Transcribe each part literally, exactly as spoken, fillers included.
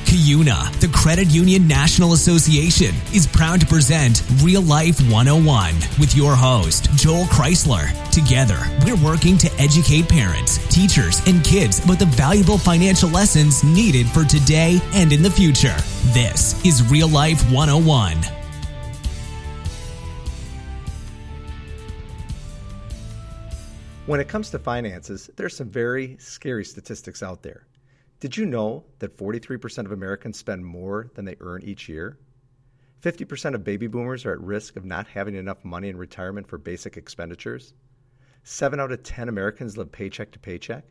CUNA, the Credit Union National Association, is proud to present Real Life one oh one with your host, Joel Chrysler. Together, we're working to educate parents, teachers, and kids about the valuable financial lessons needed for today and in the future. This is Real Life one oh one. When it comes to finances, there's some very scary statistics out there. Did you know that forty-three percent of Americans spend more than they earn each year? fifty percent of baby boomers are at risk of not having enough money in retirement for basic expenditures. seven out of ten Americans live paycheck to paycheck.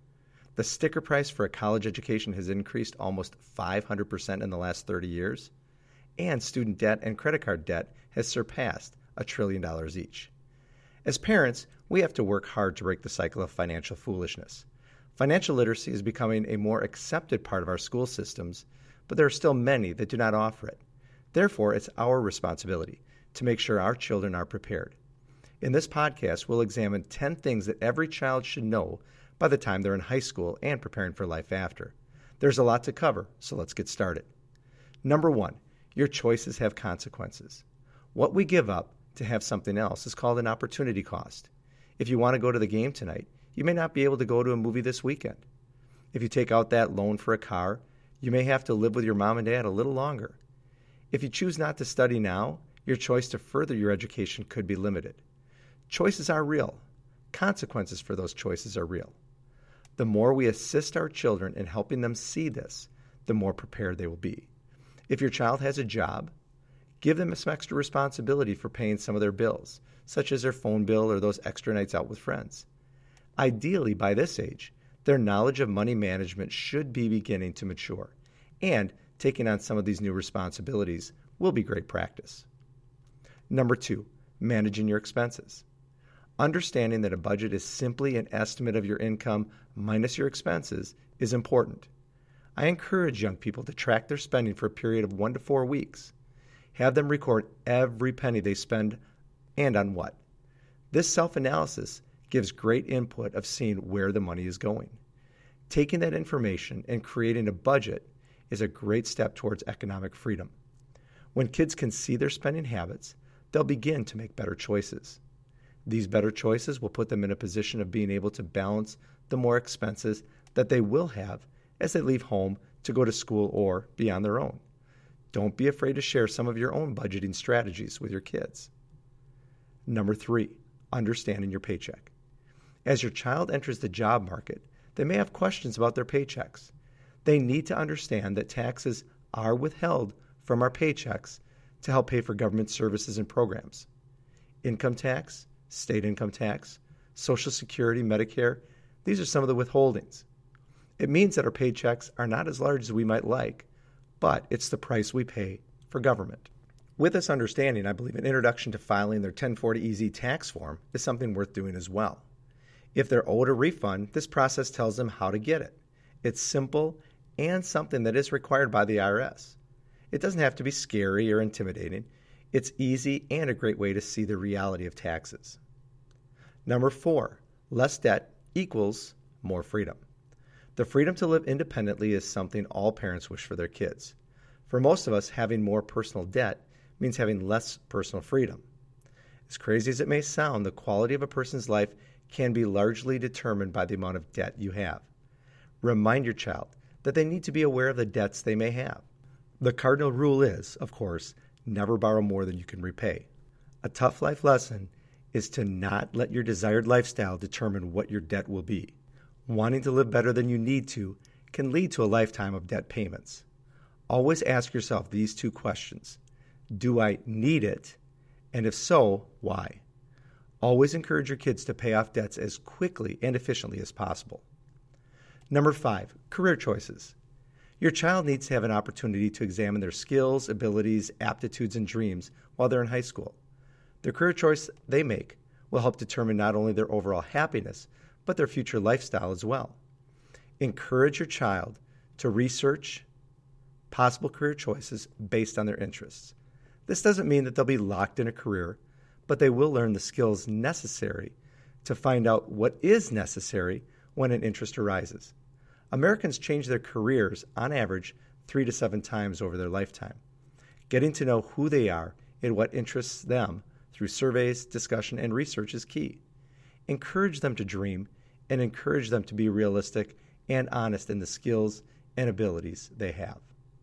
The sticker price for a college education has increased almost five hundred percent in the last thirty years. And student debt and credit card debt has surpassed a trillion dollars each. As parents, we have to work hard to break the cycle of financial foolishness. Financial literacy is becoming a more accepted part of our school systems, but there are still many that do not offer it. Therefore, it's our responsibility to make sure our children are prepared. In this podcast, we'll examine ten things that every child should know by the time they're in high school and preparing for life after. There's a lot to cover, so let's get started. Number one, your choices have consequences. What we give up to have something else is called an opportunity cost. If you want to go to the game tonight, you may not be able to go to a movie this weekend. If you take out that loan for a car, you may have to live with your mom and dad a little longer. If you choose not to study now, your choice to further your education could be limited. Choices are real. Consequences for those choices are real. The more we assist our children in helping them see this, the more prepared they will be. If your child has a job, give them some extra responsibility for paying some of their bills, such as their phone bill or those extra nights out with friends. Ideally, by this age, their knowledge of money management should be beginning to mature, and taking on some of these new responsibilities will be great practice. Number two, managing your expenses. Understanding that a budget is simply an estimate of your income minus your expenses is important. I encourage young people to track their spending for a period of one to four weeks. Have them record every penny they spend and on what. This self-analysis gives great input of seeing where the money is going. Taking that information and creating a budget is a great step towards economic freedom. When kids can see their spending habits, they'll begin to make better choices. These better choices will put them in a position of being able to balance the more expenses that they will have as they leave home to go to school or be on their own. Don't be afraid to share some of your own budgeting strategies with your kids. Number three, understanding your paycheck. As your child enters the job market, they may have questions about their paychecks. They need to understand that taxes are withheld from our paychecks to help pay for government services and programs. Income tax, state income tax, Social Security, Medicare, these are some of the withholdings. It means that our paychecks are not as large as we might like, but it's the price we pay for government. With this understanding, I believe an introduction to filing their ten forty E Z tax form is something worth doing as well. If they're owed a refund, this process tells them how to get it. It's simple and something that is required by the I R S. It doesn't have to be scary or intimidating. It's easy and a great way to see the reality of taxes. Number four, less debt equals more freedom. The freedom to live independently is something all parents wish for their kids. For most of us, having more personal debt means having less personal freedom. As crazy as it may sound, the quality of a person's life can be largely determined by the amount of debt you have. Remind your child that they need to be aware of the debts they may have. The cardinal rule is, of course, never borrow more than you can repay. A tough life lesson is to not let your desired lifestyle determine what your debt will be. Wanting to live better than you need to can lead to a lifetime of debt payments. Always ask yourself these two questions. Do I need it? And if so, why? Always encourage your kids to pay off debts as quickly and efficiently as possible. Number five, career choices. Your child needs to have an opportunity to examine their skills, abilities, aptitudes, and dreams while they're in high school. The career choice they make will help determine not only their overall happiness, but their future lifestyle as well. Encourage your child to research possible career choices based on their interests. This doesn't mean that they'll be locked in a career, but they will learn the skills necessary to find out what is necessary when an interest arises. Americans change their careers, on average, three to seven times over their lifetime. Getting to know who they are and what interests them through surveys, discussion, and research is key. Encourage them to dream and encourage them to be realistic and honest in the skills and abilities they have.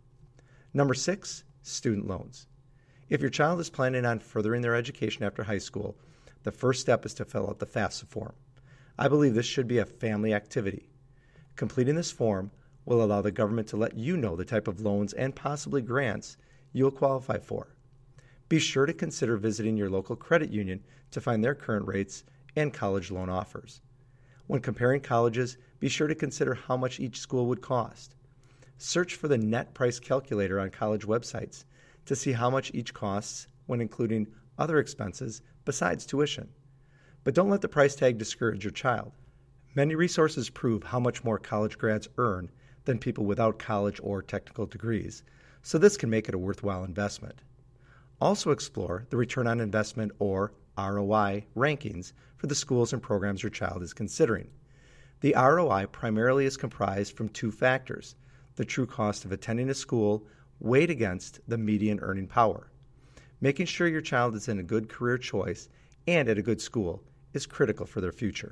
Number six, student loans. If your child is planning on furthering their education after high school, the first step is to fill out the FAFSA form. I believe this should be a family activity. Completing this form will allow the government to let you know the type of loans and possibly grants you'll qualify for. Be sure to consider visiting your local credit union to find their current rates and college loan offers. When comparing colleges, be sure to consider how much each school would cost. Search for the net price calculator on college websites to see how much each costs when including other expenses besides tuition. But don't let the price tag discourage your child. Many resources prove how much more college grads earn than people without college or technical degrees, so this can make it a worthwhile investment. Also explore the return on investment or R O I rankings for the schools and programs your child is considering. The R O I primarily is comprised from two factors: the true cost of attending a school weighed against the median earning power. Making sure your child is in a good career choice and at a good school is critical for their future.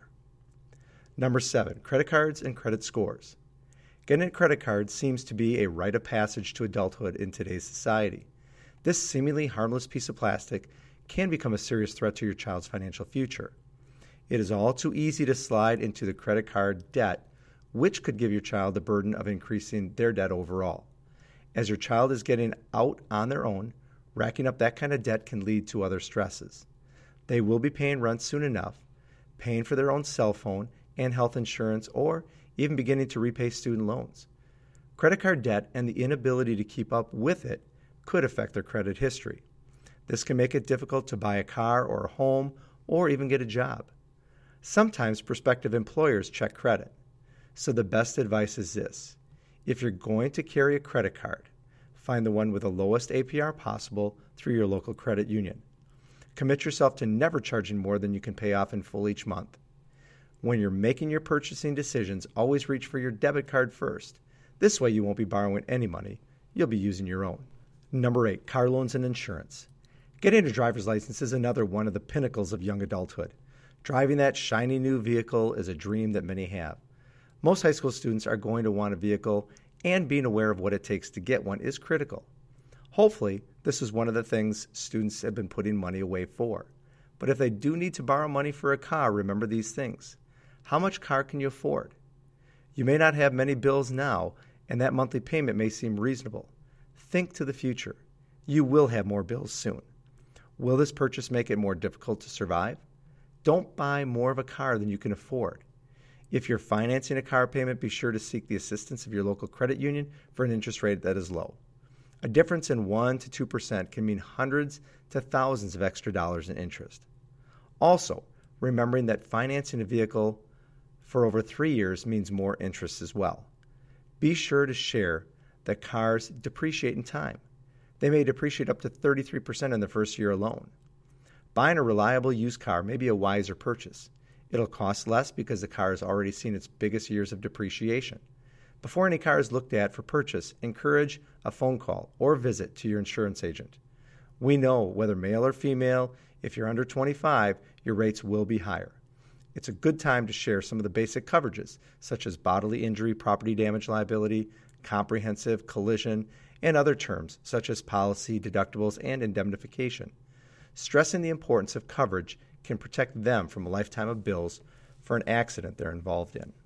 Number seven, credit cards and credit scores. Getting a credit card seems to be a rite of passage to adulthood in today's society. This seemingly harmless piece of plastic can become a serious threat to your child's financial future. It is all too easy to slide into the credit card debt, which could give your child the burden of increasing their debt overall. As your child is getting out on their own, racking up that kind of debt can lead to other stresses. They will be paying rent soon enough, paying for their own cell phone and health insurance, or even beginning to repay student loans. Credit card debt and the inability to keep up with it could affect their credit history. This can make it difficult to buy a car or a home or even get a job. Sometimes prospective employers check credit. So the best advice is this: if you're going to carry a credit card, find the one with the lowest A P R possible through your local credit union. Commit yourself to never charging more than you can pay off in full each month. When you're making your purchasing decisions, always reach for your debit card first. This way you won't be borrowing any money. You'll be using your own. Number eight, car loans and insurance. Getting a driver's license is another one of the pinnacles of young adulthood. Driving that shiny new vehicle is a dream that many have. Most high school students are going to want a vehicle, and being aware of what it takes to get one is critical. Hopefully, this is one of the things students have been putting money away for. But if they do need to borrow money for a car, remember these things. How much car can you afford? You may not have many bills now, and that monthly payment may seem reasonable. Think to the future. You will have more bills soon. Will this purchase make it more difficult to survive? Don't buy more of a car than you can afford. If you're financing a car payment, be sure to seek the assistance of your local credit union for an interest rate that is low. A difference in one to two percent can mean hundreds to thousands of extra dollars in interest. Also, remembering that financing a vehicle for over three years means more interest as well. Be sure to share that cars depreciate in time. They may depreciate up to thirty-three percent in the first year alone. Buying a reliable used car may be a wiser purchase. It'll cost less because the car has already seen its biggest years of depreciation. Before any car is looked at for purchase, encourage a phone call or visit to your insurance agent. We know whether male or female, if you're under twenty-five, your rates will be higher. It's a good time to share some of the basic coverages, such as bodily injury, property damage liability, comprehensive, collision, and other terms, such as policy, deductibles, and indemnification. Stressing the importance of coverage can protect them from a lifetime of bills for an accident they're involved in.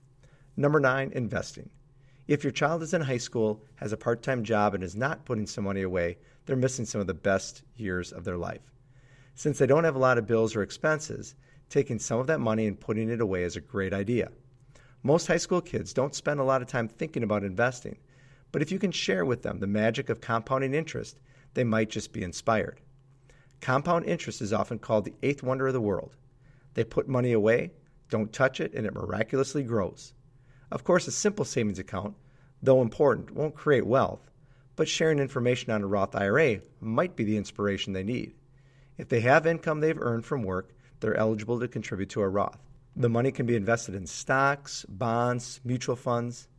Number nine, investing. If your child is in high school, has a part-time job, and is not putting some money away, they're missing some of the best years of their life. Since they don't have a lot of bills or expenses, taking some of that money and putting it away is a great idea. Most high school kids don't spend a lot of time thinking about investing, but if you can share with them the magic of compounding interest, they might just be inspired. Compound interest is often called the eighth wonder of the world. They put money away, don't touch it, and it miraculously grows. Of course, a simple savings account, though important, won't create wealth, but sharing information on a Roth I R A might be the inspiration they need. If they have income they've earned from work, they're eligible to contribute to a Roth. The money can be invested in stocks, bonds, mutual funds.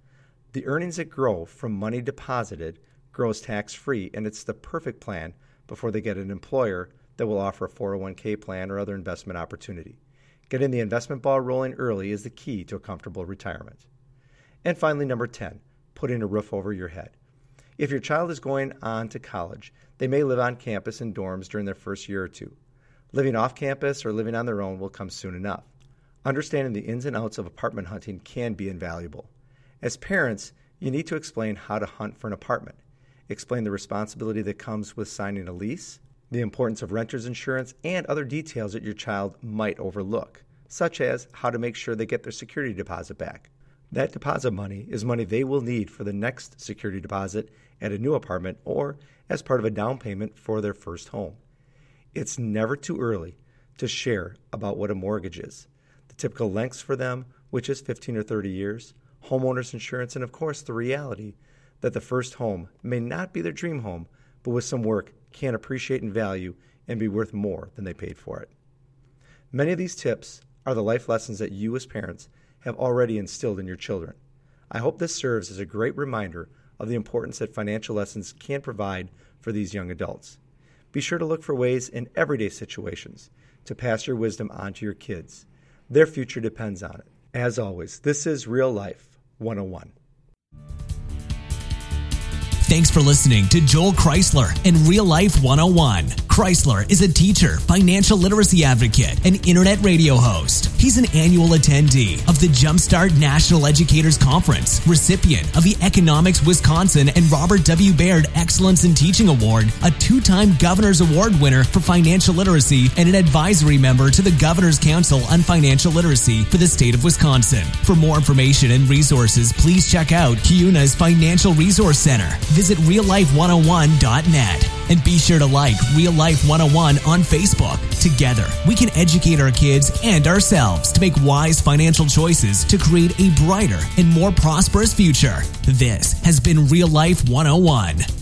The earnings that grow from money deposited grows tax-free, and it's the perfect plan before they get an employer that will offer a four oh one k plan or other investment opportunity. Getting the investment ball rolling early is the key to a comfortable retirement. And finally, number ten, putting a roof over your head. If your child is going on to college, they may live on campus in dorms during their first year or two. Living off campus or living on their own will come soon enough. Understanding the ins and outs of apartment hunting can be invaluable. As parents, you need to explain how to hunt for an apartment. Explain the responsibility that comes with signing a lease, the importance of renter's insurance, and other details that your child might overlook, such as how to make sure they get their security deposit back. That deposit money is money they will need for the next security deposit at a new apartment or as part of a down payment for their first home. It's never too early to share about what a mortgage is, the typical lengths for them, which is fifteen or thirty years, homeowners insurance, and of course the reality that the first home may not be their dream home, but with some work can appreciate in value and be worth more than they paid for it. Many of these tips are the life lessons that you as parents have already instilled in your children. I hope this serves as a great reminder of the importance that financial lessons can provide for these young adults. Be sure to look for ways in everyday situations to pass your wisdom on to your kids. Their future depends on it. As always, this is Real Life one oh one. Thanks for listening to Joel Chrysler and Real Life one oh one. Chrysler is a teacher, financial literacy advocate, and internet radio host. He's an annual attendee of the Jumpstart National Educators Conference, recipient of the Economics Wisconsin and Robert W. Baird Excellence in Teaching Award, a two-time Governor's Award winner for financial literacy, and an advisory member to the Governor's Council on Financial Literacy for the state of Wisconsin. For more information and resources, please check out Kiuna's Financial Resource Center. Visit real life one oh one dot net. And be sure to like Real Life one oh one on Facebook. Together, we can educate our kids and ourselves to make wise financial choices to create a brighter and more prosperous future. This has been Real Life one oh one.